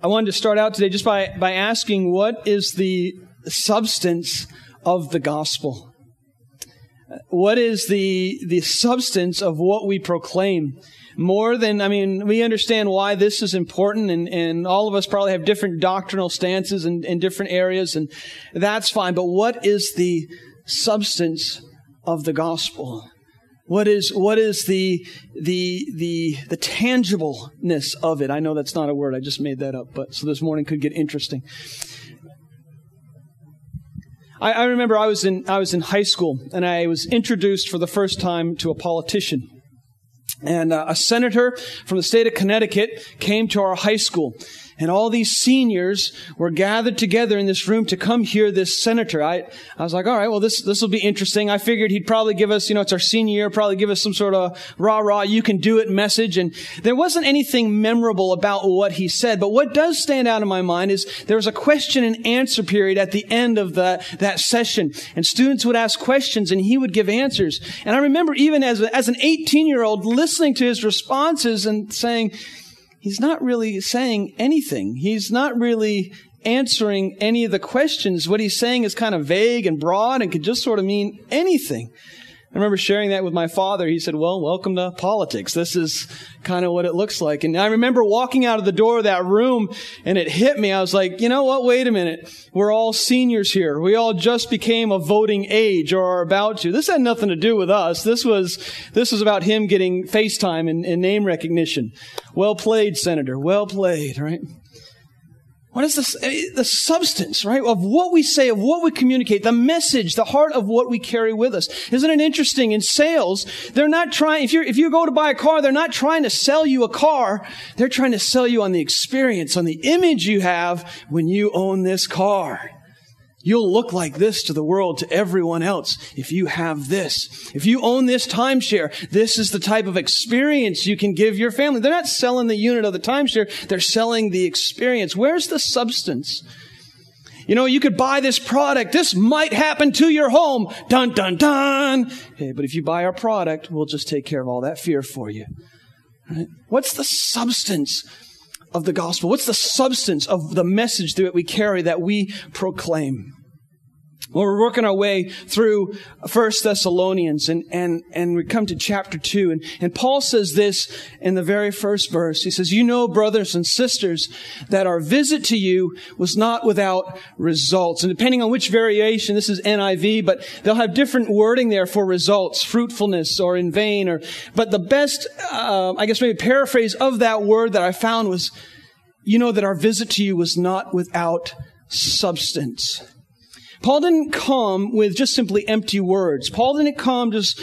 I wanted to start out today just by asking, what is the substance of the gospel? What is the substance of what we proclaim? More than, we understand why this is important, and all of us probably have different doctrinal stances in different areas, and that's fine. But what is the substance of the gospel? What is the tangibleness of it? I know that's not a word. I just made that up. But so this morning could get interesting. I remember I was in high school, and I was introduced for the first time to a politician. And a senator from the state of Connecticut came to our high school. And all these seniors were gathered together in this room to come hear this senator. I was like, all right, well, this will be interesting. I figured he'd probably give us, it's our senior year, probably give us some sort of rah-rah, you can do it message. And there wasn't anything memorable about what he said. But what does stand out in my mind is there was a question and answer period at the end of that session. And students would ask questions and he would give answers. And I remember even as an 18-year-old listening to his responses and saying, he's not really saying anything. He's not really answering any of the questions. What he's saying is kind of vague and broad and could just sort of mean anything. I remember sharing that with my father. He said, well, welcome to politics. This is kind of what it looks like. And I remember walking out of the door of that room and it hit me. I was like, you know what? Wait a minute. We're all seniors here. We all just became of voting age or are about to. This had nothing to do with us. This was about him getting FaceTime and name recognition. Well played, Senator. Well played, right? What is the substance, right, of what we say, of what we communicate, the message, the heart of what we carry with us? Isn't it interesting? In sales, they're not trying, if you go to buy a car, they're not trying to sell you a car. They're trying to sell you on the experience, on the image you have when you own this car. You'll look like this to the world, to everyone else, if you have this. If you own this timeshare, this is the type of experience you can give your family. They're not selling the unit of the timeshare. They're selling the experience. Where's the substance? You could buy this product. This might happen to your home. Dun, dun, dun. Okay, but if you buy our product, we'll just take care of all that fear for you. Right? What's the substance of the gospel? What's the substance of the message that we carry, that we proclaim? Well, we're working our way through 1 Thessalonians and we come to chapter 2. And Paul says this in the very first verse. He says, you know, brothers and sisters, that our visit to you was not without results. And depending on which variation, this is NIV, but they'll have different wording there for results, fruitfulness or in vain. But the best, maybe paraphrase of that word that I found was, you know that our visit to you was not without substance. Paul didn't come with just simply empty words. Paul didn't come just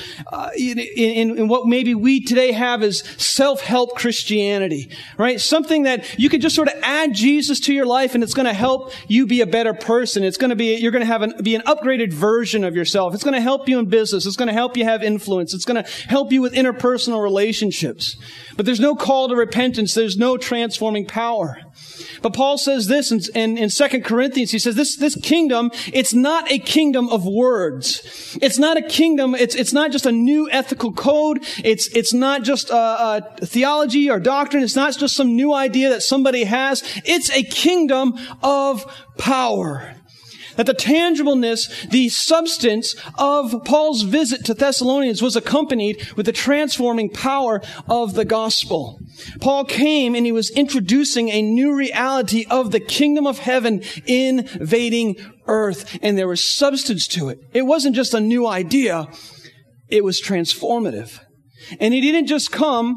in what maybe we today have as self-help Christianity, right? Something that you could just sort of add Jesus to your life and it's going to help you be a better person. You're going to be an upgraded version of yourself. It's going to help you in business. It's going to help you have influence. It's going to help you with interpersonal relationships. But there's no call to repentance. There's no transforming power. But Paul says this in 2 Corinthians. He says this kingdom, it's not a kingdom of words. It's not a kingdom. It's not just a new ethical code. It's not just a theology or doctrine. It's not just some new idea that somebody has. It's a kingdom of power. That the tangibleness, the substance of Paul's visit to Thessalonians was accompanied with the transforming power of the gospel. Paul came and he was introducing a new reality of the kingdom of heaven invading earth, and there was substance to it. It wasn't just a new idea, it was transformative. And he didn't come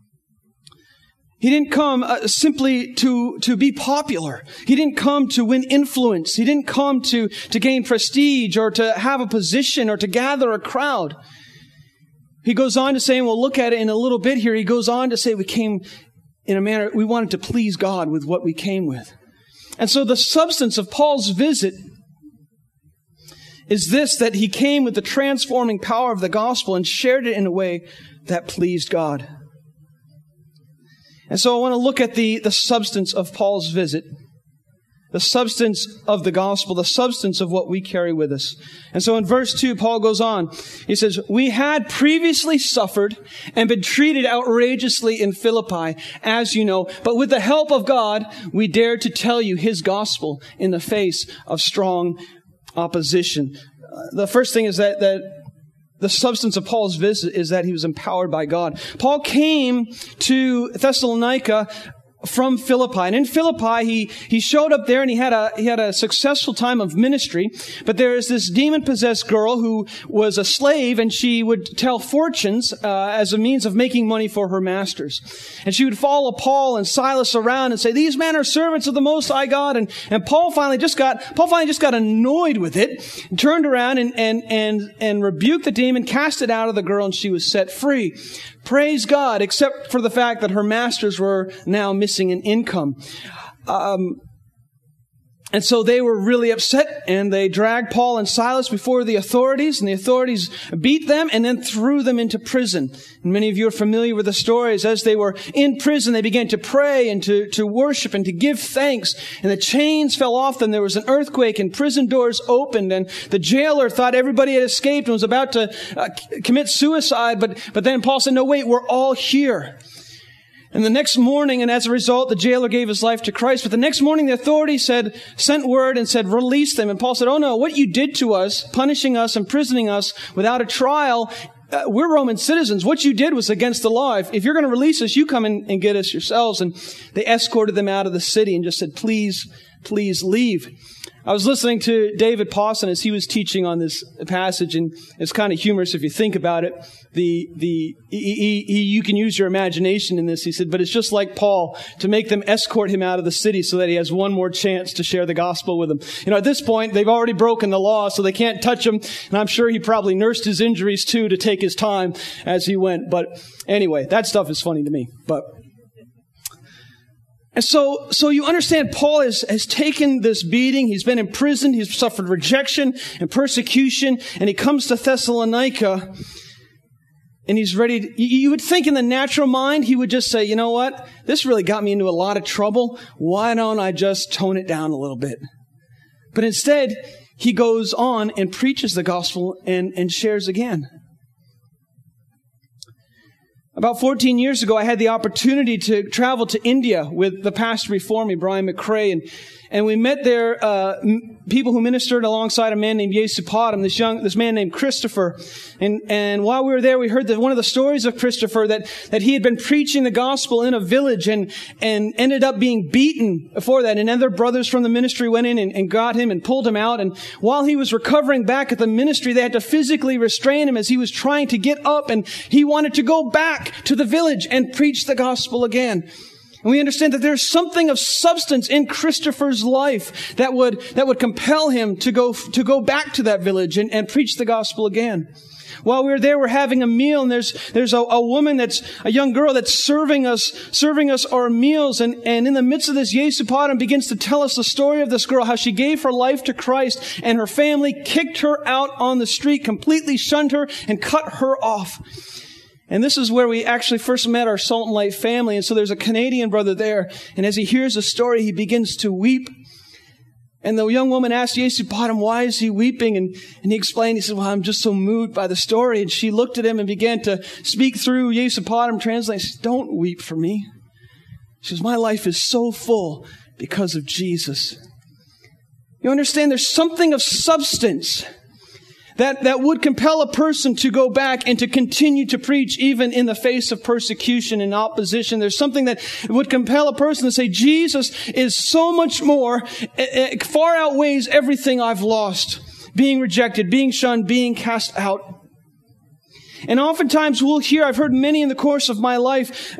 simply to be popular. He didn't come to win influence. He didn't come to gain prestige or to have a position or to gather a crowd. He goes on to say, and we'll look at it in a little bit here, he goes on to say we came in a manner, we wanted to please God with what we came with. And so the substance of Paul's visit is this, that he came with the transforming power of the gospel and shared it in a way that pleased God. And so I want to look at the substance of Paul's visit. The substance of the gospel, the substance of what we carry with us. And so in verse 2, Paul goes on. He says, we had previously suffered and been treated outrageously in Philippi, as you know, but with the help of God, we dared to tell you his gospel in the face of strong opposition. The first thing is that the substance of Paul's visit is that he was empowered by God. Paul came to Thessalonica from Philippi. And in Philippi, he showed up there and he had a successful time of ministry. But there is this demon-possessed girl who was a slave, and she would tell fortunes as a means of making money for her masters. And she would follow Paul and Silas around and say, these men are servants of the Most High God. And Paul finally just got annoyed with it, and turned around and rebuked the demon, cast it out of the girl, and she was set free. Praise God, except for the fact that her masters were now missing an income. And so they were really upset, and they dragged Paul and Silas before the authorities, and the authorities beat them and then threw them into prison. And many of you are familiar with the stories. As they were in prison, they began to pray and to worship and to give thanks, and the chains fell off them. There was an earthquake, and prison doors opened, and the jailer thought everybody had escaped and was about to commit suicide, but then Paul said, no, wait, we're all here. And the next morning, and as a result, the jailer gave his life to Christ. But the next morning, the authorities sent word and said, release them. And Paul said, oh no, what you did to us, punishing us, imprisoning us without a trial, we're Roman citizens. What you did was against the law. If you're going to release us, you come in and get us yourselves. And they escorted them out of the city and just said, please leave. I was listening to David Pawson as he was teaching on this passage, and it's kind of humorous if you think about it. You can use your imagination in this. He said, but it's just like Paul to make them escort him out of the city so that he has one more chance to share the gospel with them. You know, at this point, they've already broken the law, so they can't touch him. And I'm sure he probably nursed his injuries too to take his time as he went. But anyway, that stuff is funny to me. And so you understand Paul has taken this beating. He's been imprisoned. He's suffered rejection and persecution. And he comes to Thessalonica and he's ready. You would think in the natural mind, he would just say, you know what? This really got me into a lot of trouble. Why don't I just tone it down a little bit? But instead, he goes on and preaches the gospel and shares again. About 14 years ago, I had the opportunity to travel to India with the pastor before me, Brian McRae, and we met there people who ministered alongside a man named Yesupatam, this man named Christopher. And while we were there, we heard that one of the stories of Christopher that he had been preaching the gospel in a village and ended up being beaten for that. And other brothers from the ministry went in and got him and pulled him out. And while he was recovering back at the ministry, they had to physically restrain him as he was trying to get up, and he wanted to go back to the village and preach the gospel again. And we understand that there's something of substance in Christopher's life that would compel him to go back to that village and preach the gospel again. While we were there, we're having a meal, and there's a woman a young girl that's serving us our meals. And in the midst of this, Yesupatam begins to tell us the story of this girl, how she gave her life to Christ, and her family kicked her out on the street, completely shunned her, and cut her off. And this is where we actually first met our Salt and Light family. And so there's a Canadian brother there. And as he hears the story, he begins to weep. And the young woman asked Yesupatam, why is he weeping? And he explained, he said, well, I'm just so moved by the story. And she looked at him and began to speak through Yesupatam, translating. She said, don't weep for me. She says, my life is so full because of Jesus. You understand, there's something of substance that would compel a person to go back and to continue to preach even in the face of persecution and opposition. There's something that would compel a person to say, Jesus is so much more, it far outweighs everything I've lost. Being rejected, being shunned, being cast out. And oftentimes we'll hear, I've heard many in the course of my life,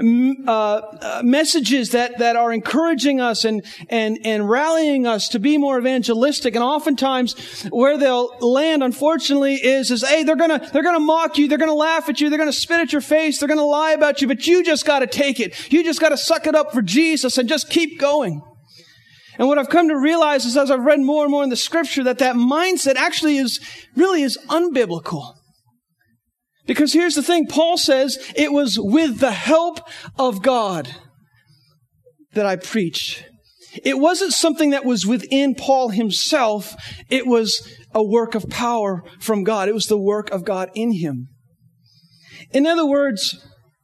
messages that are encouraging us and rallying us to be more evangelistic. And oftentimes where they'll land, unfortunately, is hey, they're gonna mock you, they're gonna laugh at you, they're gonna spit at your face, they're gonna lie about you, but you just gotta take it. You just gotta suck it up for Jesus and just keep going. And what I've come to realize is, as I've read more and more in the scripture, that mindset actually is unbiblical. Because here's the thing, Paul says, it was with the help of God that I preached. It wasn't something that was within Paul himself. It was a work of power from God. It was the work of God in him. In other words,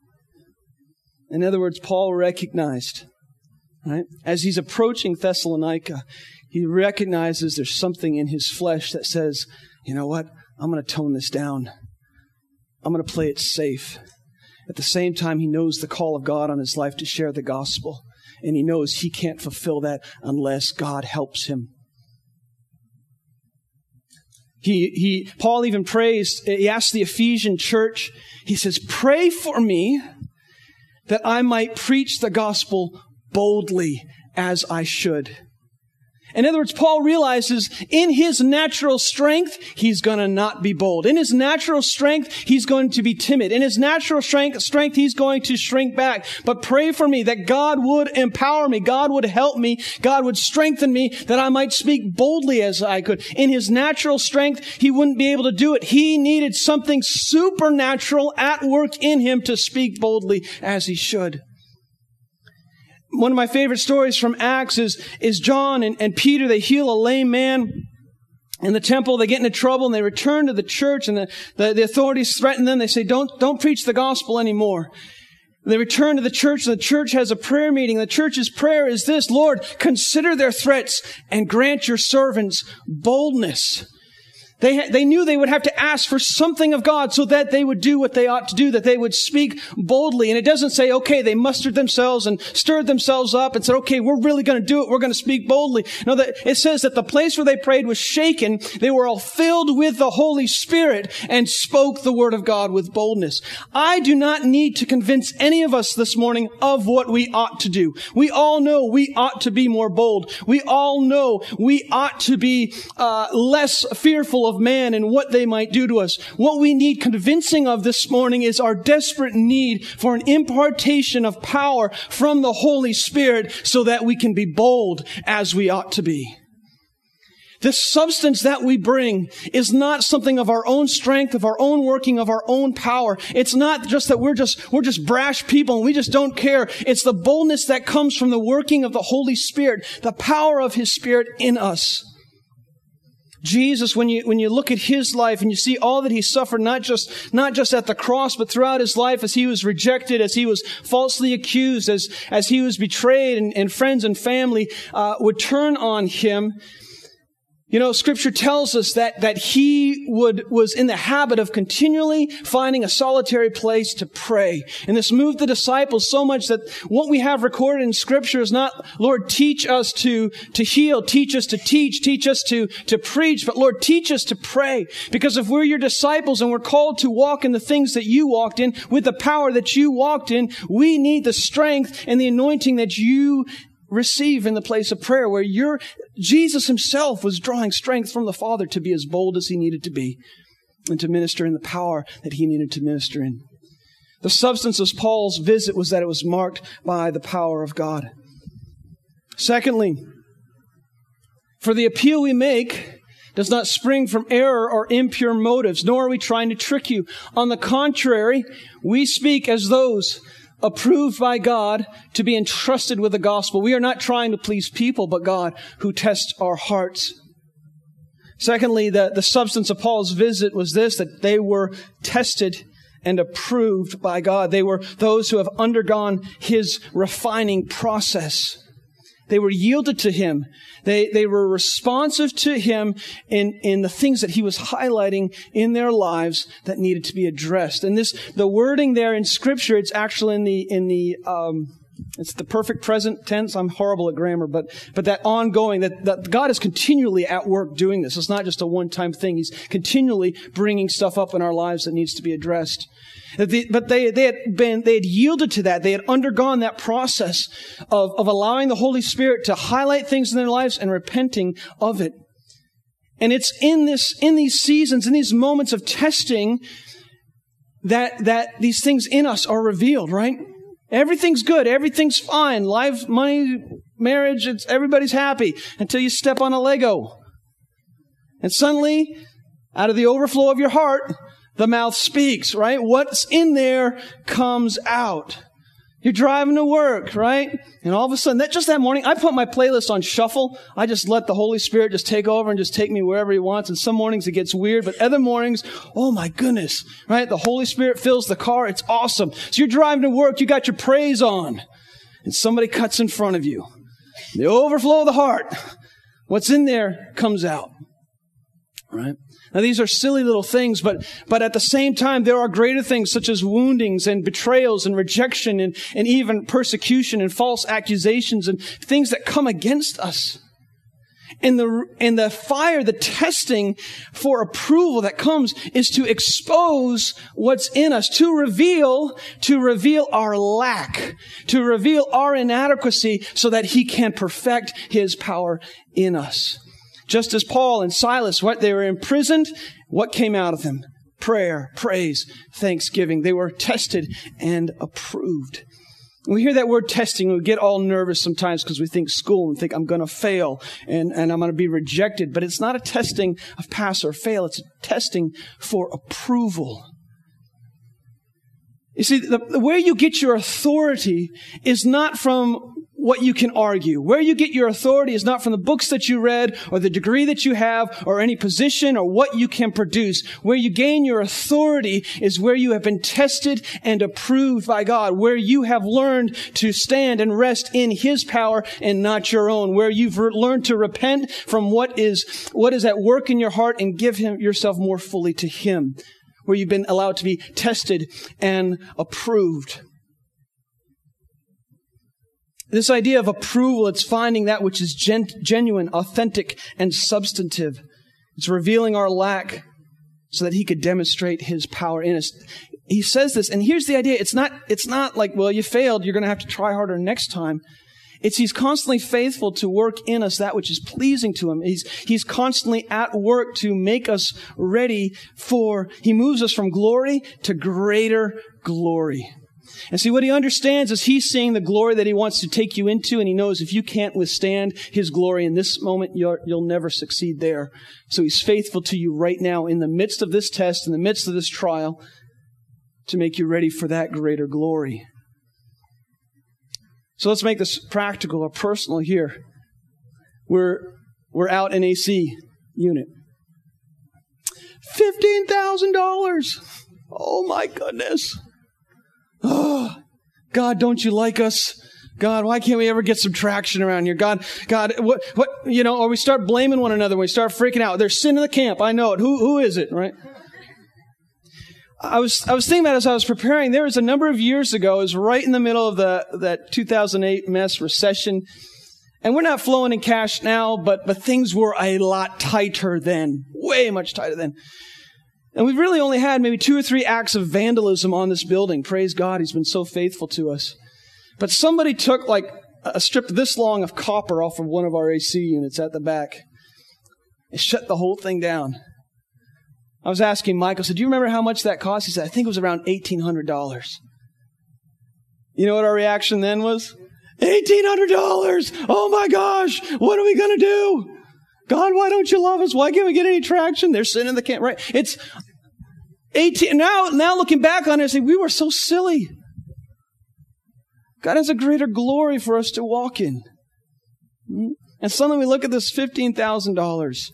Paul recognized, right, as he's approaching Thessalonica, he recognizes there's something in his flesh that says, you know what? I'm going to tone this down. I'm going to play it safe. At the same time, he knows the call of God on his life to share the gospel. And he knows he can't fulfill that unless God helps him. Paul even prays, he asks the Ephesian church, he says, pray for me that I might preach the gospel boldly as I should. In other words, Paul realizes in his natural strength, he's going to not be bold. In his natural strength, he's going to be timid. In his natural strength, he's going to shrink back. But pray for me that God would empower me, God would help me, God would strengthen me, that I might speak boldly as I could. In his natural strength, he wouldn't be able to do it. He needed something supernatural at work in him to speak boldly as he should. One of my favorite stories from Acts is John and Peter. They heal a lame man in the temple. They get into trouble and they return to the church, and the authorities threaten them. They say, don't preach the gospel anymore. They return to the church, and the church has a prayer meeting. The church's prayer is this: Lord, consider their threats and grant your servants boldness. They knew they would have to ask for something of God so that they would do what they ought to do, that they would speak boldly. And it doesn't say, okay, they mustered themselves and stirred themselves up and said, okay, we're really going to do it. We're going to speak boldly. No, it says that the place where they prayed was shaken. They were all filled with the Holy Spirit and spoke the word of God with boldness. I do not need to convince any of us this morning of what we ought to do. We all know we ought to be more bold. We all know we ought to be less fearful of man and what they might do to us. What we need convincing of this morning is our desperate need for an impartation of power from the Holy Spirit so that we can be bold as we ought to be. This substance that we bring is not something of our own strength, of our own working, of our own power. It's not just that we're just brash people and we just don't care. It's the boldness that comes from the working of the Holy Spirit, the power of His Spirit in us. Jesus, when you look at His life and you see all that He suffered, not just at the cross, but throughout His life, as He was rejected, as He was falsely accused, as He was betrayed, and friends and family would turn on Him. You know, Scripture tells us that He was in the habit of continually finding a solitary place to pray. And this moved the disciples so much that what we have recorded in Scripture is not, Lord, teach us to heal, teach us to teach us to preach, but Lord, teach us to pray. Because if we're your disciples and we're called to walk in the things that you walked in, with the power that you walked in, we need the strength and the anointing that you receive in the place of prayer, where Jesus Himself was drawing strength from the Father to be as bold as He needed to be and to minister in the power that He needed to minister in. The substance of Paul's visit was that it was marked by the power of God. Secondly, for the appeal we make does not spring from error or impure motives, nor are we trying to trick you. On the contrary, we speak as those approved by God to be entrusted with the gospel. We are not trying to please people, but God who tests our hearts. Secondly, the substance of Paul's visit was this, that they were tested and approved by God. They were those who have undergone His refining process. They were yielded to Him. They were responsive to Him in the things that He was highlighting in their lives that needed to be addressed. And the wording there in Scripture, it's actually it's the perfect present tense. I'm horrible at grammar, but that ongoing, that God is continually at work doing this. It's not just a one-time thing. He's continually bringing stuff up in our lives that needs to be addressed. But they had yielded to that. They had undergone that process of allowing the Holy Spirit to highlight things in their lives and repenting of it. And it's in these seasons, in these moments of testing, that these things in us are revealed, right? Everything's good. Everything's fine. Life, money, marriage, everybody's happy until you step on a Lego. And suddenly, out of the overflow of your heart, the mouth speaks, right? What's in there comes out. You're driving to work, right? And all of a sudden, that morning, I put my playlist on shuffle. I just let the Holy Spirit just take over and just take me wherever He wants. And some mornings it gets weird, but other mornings, oh my goodness, right? The Holy Spirit fills the car. It's awesome. So you're driving to work. You got your praise on. And somebody cuts in front of you. The overflow of the heart. What's in there comes out. Right? Now, these are silly little things, but at the same time, there are greater things such as woundings and betrayals and rejection and even persecution and false accusations and things that come against us. And the fire, the testing for approval that comes is to expose what's in us, to reveal our lack, to reveal our inadequacy so that He can perfect His power in us. Just as Paul and Silas, they were imprisoned, what came out of them? Prayer, praise, thanksgiving. They were tested and approved. When we hear that word testing, we get all nervous sometimes because we think school and think I'm going to fail and I'm going to be rejected. But it's not a testing of pass or fail. It's a testing for approval. You see, the way you get your authority is not from what you can argue. Where you get your authority is not from the books that you read or the degree that you have or any position or what you can produce. Where you gain your authority is where you have been tested and approved by God, where you have learned to stand and rest in His power and not your own, where you've learned to repent from what is at work in your heart and give yourself more fully to Him, where you've been allowed to be tested and approved. This idea of approval, it's finding that which is genuine, authentic, and substantive. It's revealing our lack so that He could demonstrate His power in us. He says this, and here's the idea. It's not like, well, you failed, you're going to have to try harder next time. He's constantly faithful to work in us that which is pleasing to Him. He's constantly at work to make us ready He moves us from glory to greater glory. And see, what He understands is He's seeing the glory that He wants to take you into, and He knows if you can't withstand His glory in this moment, you'll never succeed there. So He's faithful to you right now in the midst of this test, in the midst of this trial, to make you ready for that greater glory. So let's make this practical or personal here. We're out an AC unit. $15,000. Oh my goodness. Oh, God, don't you like us? God, why can't we ever get some traction around here? God, what, or we start blaming one another. We start freaking out. There's sin in the camp. I know it. Who is it, right? I was thinking about it as I was preparing. There was a number of years ago, it was right in the middle of that 2008 mess recession. And we're not flowing in cash now, but things were a lot tighter then. Way much tighter then. And we've really only had maybe 2 or 3 acts of vandalism on this building. Praise God, He's been so faithful to us. But somebody took like a strip this long of copper off of one of our AC units at the back. It shut the whole thing down. I was asking Mike, I said, do you remember how much that cost? He said, I think it was around $1,800. You know what our reaction then was? $1,800! Oh my gosh! What are we going to do? God, why don't you love us? Why can't we get any traction? There's sin in the camp, right? It's 18. Now looking back on it, I say, we were so silly. God has a greater glory for us to walk in. And suddenly we look at this $15,000.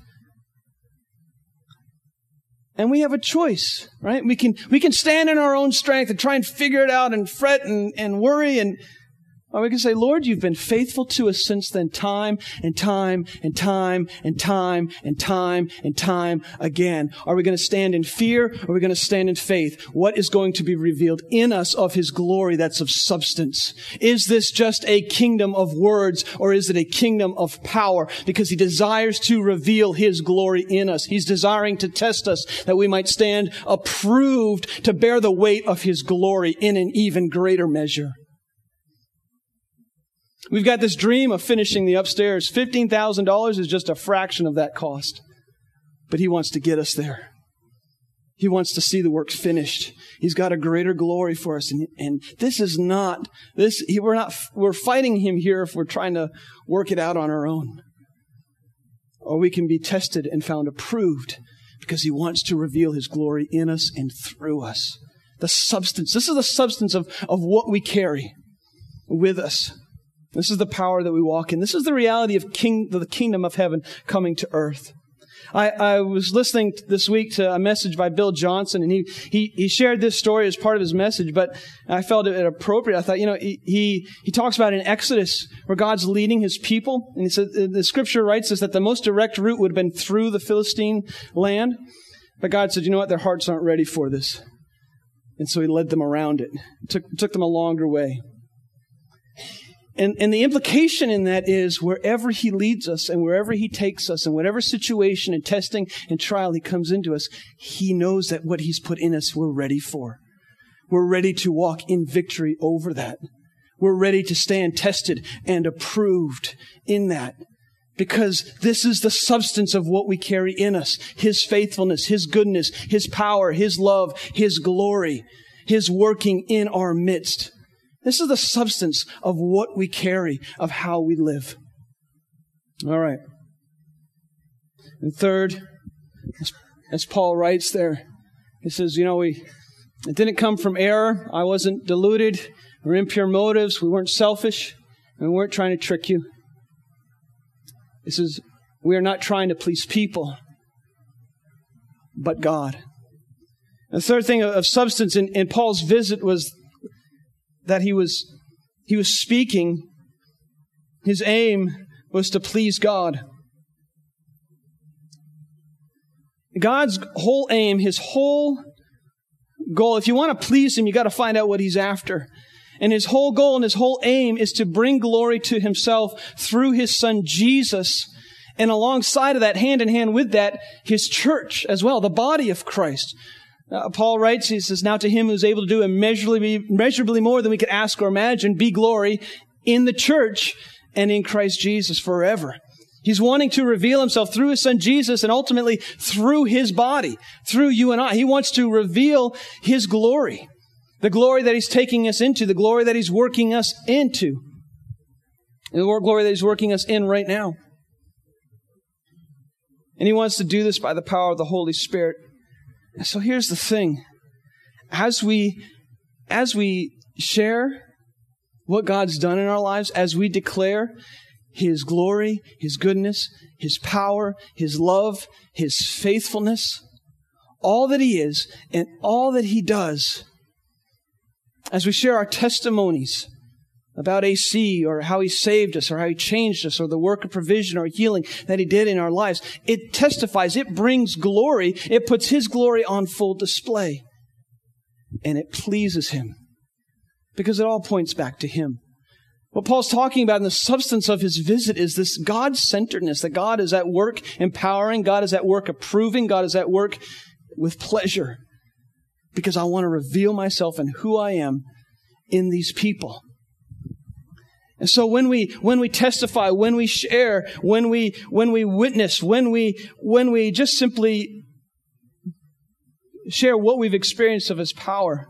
And we have a choice, right? We can stand in our own strength and try and figure it out and fret and worry, or we can say, Lord, you've been faithful to us since then, time and time and time and time and time and time again. Are we going to stand in fear, or are we going to stand in faith? What is going to be revealed in us of His glory that's of substance? Is this just a kingdom of words, or is it a kingdom of power? Because He desires to reveal His glory in us. He's desiring to test us that we might stand approved to bear the weight of His glory in an even greater measure. We've got this dream of finishing the upstairs. $15,000 is just a fraction of that cost. But He wants to get us there. He wants to see the work finished. He's got a greater glory for us. And this is not, we're fighting Him here if we're trying to work it out on our own. Or we can be tested and found approved because He wants to reveal His glory in us and through us. The substance. This is the substance of what we carry. with us. This is the power that we walk in. This is the reality of the kingdom of heaven coming to earth. I was listening this week to a message by Bill Johnson, and he shared this story as part of his message, but I felt it appropriate. I thought, he talks about in Exodus where God's leading his people, and he said the scripture writes us that the most direct route would have been through the Philistine land, but God said, you know what, their hearts aren't ready for this. And so he led them around it, took them a longer way. And the implication in that is wherever he leads us and wherever he takes us and whatever situation and testing and trial he comes into us, he knows that what he's put in us we're ready for. We're ready to walk in victory over that. We're ready to stand tested and approved in that. Because this is the substance of what we carry in us. His faithfulness, His goodness, His power, His love, His glory, His working in our midst. This is the substance of what we carry, of how we live. All right. And third, as Paul writes there, he says, it didn't come from error. I wasn't deluded or impure motives. We weren't selfish, and we weren't trying to trick you. He says, we are not trying to please people, but God. The third thing of substance in Paul's visit was that he was speaking. His aim was to please God. God's whole aim, His whole goal, if you want to please Him, you got to find out what He's after. And His whole goal and His whole aim is to bring glory to Himself through His Son Jesus. And alongside of that, hand in hand with that, His church as well, the body of Christ. Paul writes, he says, now to Him who's able to do immeasurably more than we could ask or imagine, be glory in the church and in Christ Jesus forever. He's wanting to reveal Himself through His Son Jesus and ultimately through His body, through you and I. He wants to reveal His glory, the glory that He's taking us into, the glory that He's working us into, and the glory that He's working us in right now. And He wants to do this by the power of the Holy Spirit. So here's the thing. As we share what God's done in our lives, as we declare His glory, His goodness, His power, His love, His faithfulness, all that He is and all that He does, as we share our testimonies about AC or how He saved us or how He changed us or the work of provision or healing that He did in our lives, it testifies, it brings glory, it puts His glory on full display. And it pleases Him because it all points back to Him. What Paul's talking about in the substance of his visit is this God-centeredness, that God is at work empowering, God is at work approving, God is at work with pleasure because I want to reveal myself and who I am in these people. And so when we testify, when we share, when we witness, when we just simply share what we've experienced of His power,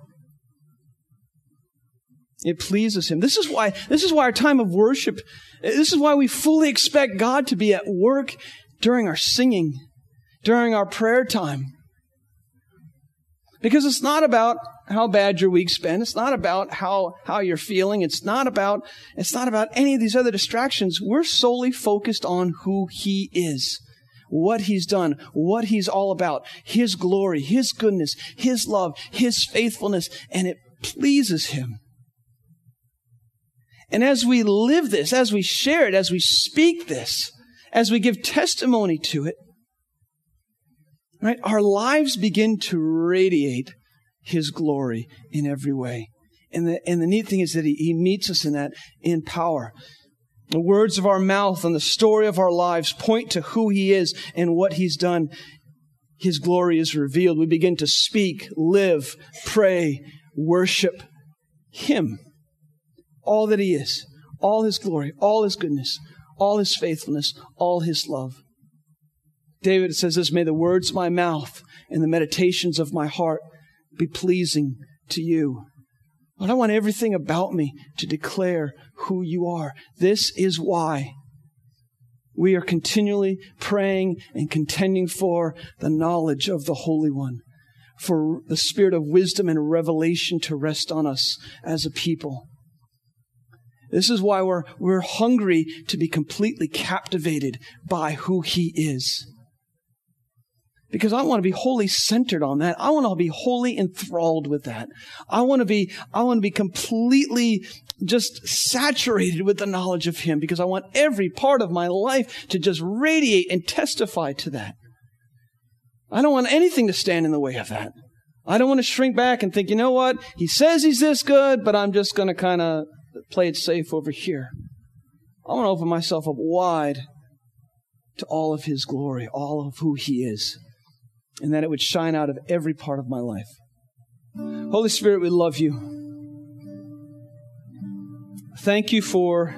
it pleases Him. This is why our time of worship, this is why we fully expect God to be at work during our singing, during our prayer time. Because it's not about how bad your week's been. It's not about how you're feeling. It's not about any of these other distractions. We're solely focused on who He is, what He's done, what He's all about, His glory, His goodness, His love, His faithfulness, and it pleases Him. And as we live this, as we share it, as we speak this, as we give testimony to it, right, our lives begin to radiate His glory in every way. And the neat thing is that He meets us in that in power. The words of our mouth and the story of our lives point to who He is and what He's done. His glory is revealed. We begin to speak, live, pray, worship Him. All that He is, all His glory, all His goodness, all His faithfulness, all His love. David says this, may the words of my mouth and the meditations of my heart be pleasing to You. Lord, I want everything about me to declare who You are. This is why we are continually praying and contending for the knowledge of the Holy One, for the spirit of wisdom and revelation to rest on us as a people. This is why we're hungry to be completely captivated by who He is. Because I want to be wholly centered on that. I want to be wholly enthralled with that. I want to be completely just saturated with the knowledge of Him, because I want every part of my life to just radiate and testify to that. I don't want anything to stand in the way of that. I don't want to shrink back and think, you know what? He says He's this good, but I'm just going to kind of play it safe over here. I want to open myself up wide to all of His glory, all of who He is, and that it would shine out of every part of my life. Holy Spirit, we love You. Thank You for,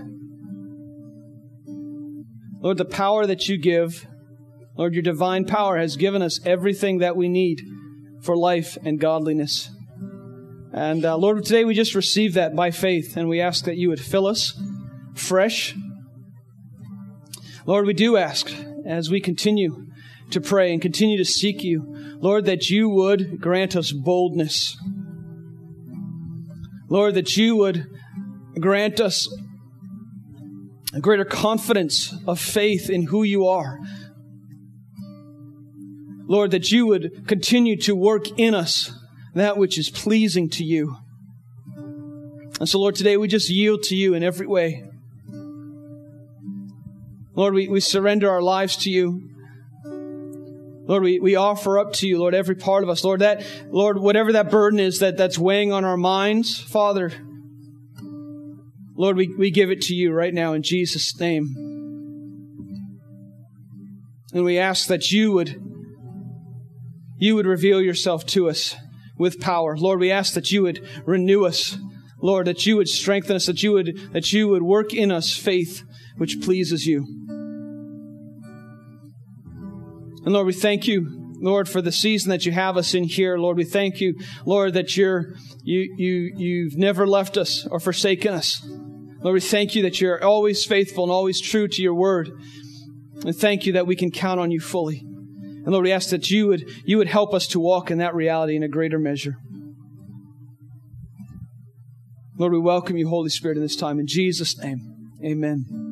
Lord, the power that You give. Lord, Your divine power has given us everything that we need for life and godliness. And Lord, today we just receive that by faith, and we ask that You would fill us fresh. Lord, we do ask, as we continue to pray and continue to seek You, Lord, that You would grant us boldness. Lord, that You would grant us a greater confidence of faith in who You are. Lord, that You would continue to work in us that which is pleasing to You. And so, Lord, today we just yield to You in every way. Lord, we surrender our lives to You. Lord, we offer up to You, Lord, every part of us. Lord, whatever that burden is that's weighing on our minds, Father, Lord, we give it to You right now in Jesus' name. And we ask that You would reveal Yourself to us with power. Lord, we ask that You would renew us. Lord, that You would strengthen us, that You would work in us faith which pleases You. And Lord, we thank You, Lord, for the season that You have us in here. Lord, we thank You, Lord, that You've never left us or forsaken us. Lord, we thank You that You're always faithful and always true to Your word. And thank You that we can count on You fully. And Lord, we ask that You would help us to walk in that reality in a greater measure. Lord, we welcome You, Holy Spirit, in this time. In Jesus' name, amen.